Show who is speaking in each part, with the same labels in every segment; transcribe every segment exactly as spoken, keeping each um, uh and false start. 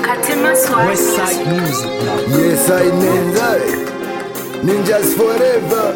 Speaker 1: Westside Music.
Speaker 2: Yes, I ninja. Ninjas forever.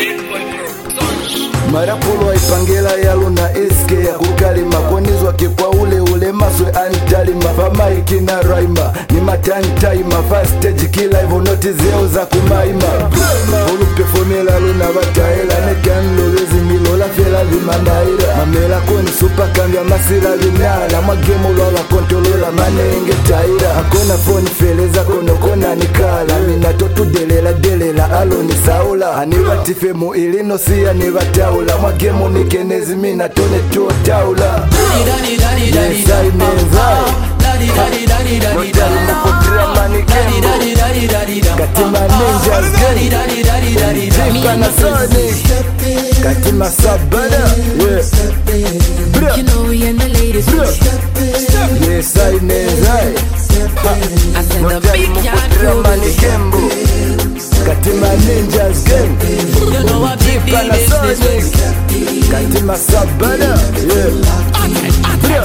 Speaker 2: Marapulo waipangela ya luna iske ya kukalima konizwa kikwa ule ule maswe antalima famaiki na raima ni matantaima fast stage kila hivyo noti zeo za kumaima ulupe fomela luna bataela nekanlo wezi milola fela vimandaira mamela koni supa kambia masira vinala magemu lwala kontolola manenge taira akona foni feleza kono kona nikala minatotu delela delela alo ni saula anibatife mu ilino siya nibataula la magemo nikenezi mina tone tuo taula Yes I menzai Notali mukutria mani kembo Katima ninjas gang Jipa na Sonic Katima sabada Yeah
Speaker 3: You know we and the ladies
Speaker 2: Yes I menzai Notali mukutria mani kembo Katima ninjas gang Jipa na Sonic Katima sabada Yeah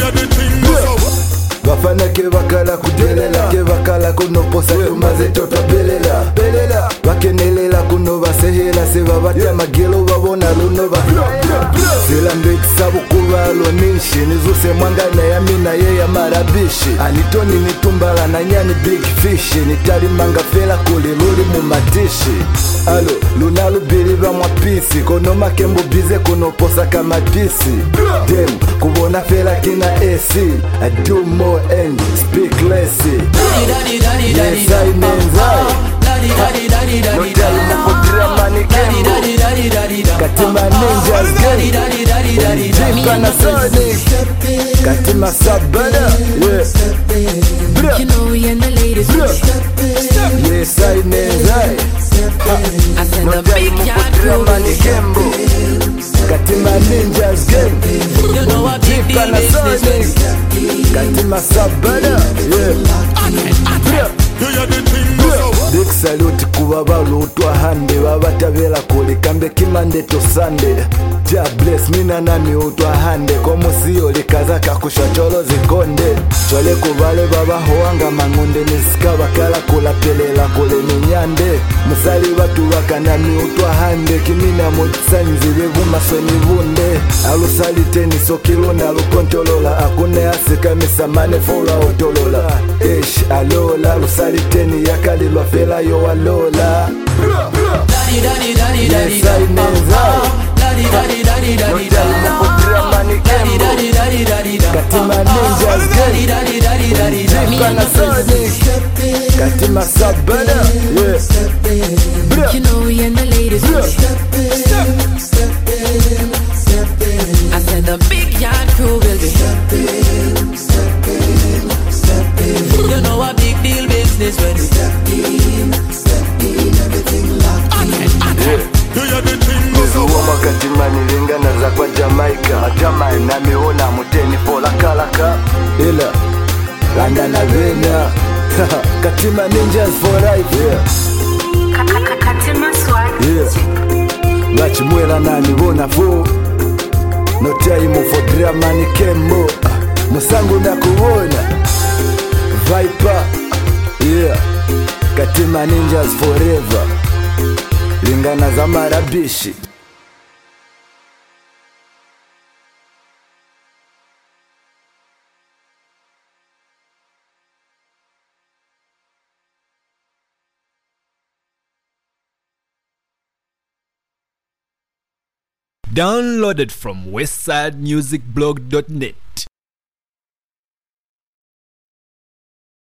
Speaker 2: Bafana ke bakala kudelela ke bakala kuno posa tumaze toto belela belela bakenelela kuno basehela se babata magelo babona luno ba sela mbeki sabu kubalo nishi nizuse mwangana ya mina ye ya marabishi anitoni nitumbala na nyani big fish nitali manga fela kule luli mu matishi alo lunalu biliba mwapisi kono makembo bize kono posa kama pisi dem kubona fela kina A C I do more and speak less Yes I menzai Notali mukutria mani kembo Katima ninjas gang Jipa na Sonic Katima sabada Yeah
Speaker 3: You know we and the ladies
Speaker 2: Yes I menzai Notali mukutria mani kembo Katima ninjas gang Jipa na Sonic Katima sabada Yeah Big salute kuba balutwa hande babatabela kule kambe kimande to Sunday Ja bless mina nami utwa hande komusiyo likaza kakusha cholo zikonde chole kubale baba hoanga mangunde nisika bakala kula pelela kule minyande musali batu bakanami utwa hande kimina mutsanzi bevuma soni vunde alusalite nisokilo na lukontolola akune asika misamane fola otolola Ish alola alusalite ni yakali lwa fela yo alola Yes I menzai Notali mukutria mani kembo Katima ninjas gang Jipa na Sonic Katima sabada Yeah
Speaker 3: You know we and the ladies I said the big yard crew will be You know a big deal business when we step in, step in, everything locked in
Speaker 2: Uwa katima nilingana za kwa Jamaica Jamai na miona muteni pola kalaka Ila Landa na vena Katima ninjas for life Yeah
Speaker 4: Katima swag
Speaker 2: Yeah Bachi mwela na miona fo No time for drama ni kembo Musangu na kuona Viper Yeah Katima ninjas forever Lingana za marabishi
Speaker 1: Downloaded from westside music blog dot net.